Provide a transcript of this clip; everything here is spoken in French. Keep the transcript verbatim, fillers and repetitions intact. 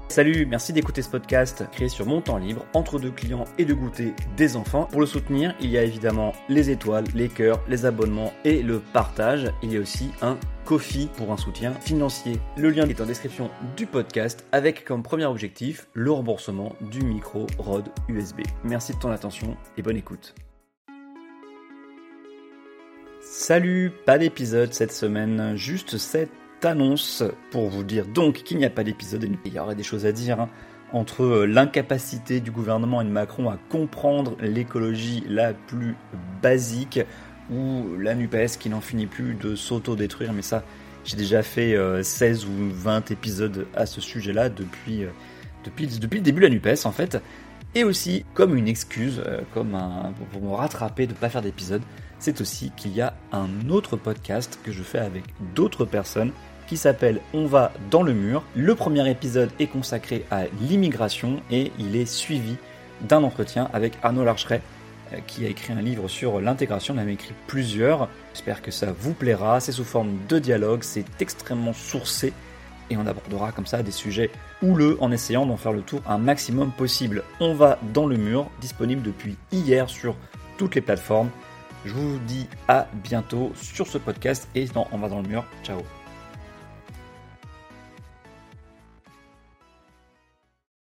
Salut, merci d'écouter ce podcast créé sur mon temps libre, entre deux clients et de goûter des enfants. Pour le soutenir, il y a évidemment les étoiles, les cœurs, les abonnements et le partage. Il y a aussi un Ko-fi pour un soutien financier. Le lien est en description du podcast avec comme premier objectif le remboursement du micro Rode U S B. Merci de ton attention et bonne écoute. Salut, pas d'épisode cette semaine, juste cette annonce pour vous dire donc qu'il n'y a pas d'épisode. Il y aurait des choses à dire hein, entre l'incapacité du gouvernement et de Macron à comprendre l'écologie la plus basique ou la NUPES qui n'en finit plus de s'auto-détruire. Mais ça, j'ai déjà fait euh, seize ou vingt épisodes à ce sujet-là depuis, euh, depuis, depuis le début de la NUPES en fait. Et aussi, comme une excuse, euh, comme un, pour me rattraper de ne pas faire d'épisode, c'est aussi qu'il y a un autre podcast que je fais avec d'autres personnes qui s'appelle On va dans le mur. Le premier épisode est consacré à l'immigration et il est suivi d'un entretien avec Arnaud Larcheret euh, qui a écrit un livre sur l'intégration. Il en a écrit plusieurs. J'espère que ça vous plaira. C'est sous forme de dialogue, c'est extrêmement sourcé et on abordera comme ça des sujets houleux en essayant d'en faire le tour un maximum possible. On va dans le mur, disponible depuis hier sur toutes les plateformes. Je vous dis à bientôt sur ce podcast et dans On va dans le mur. Ciao.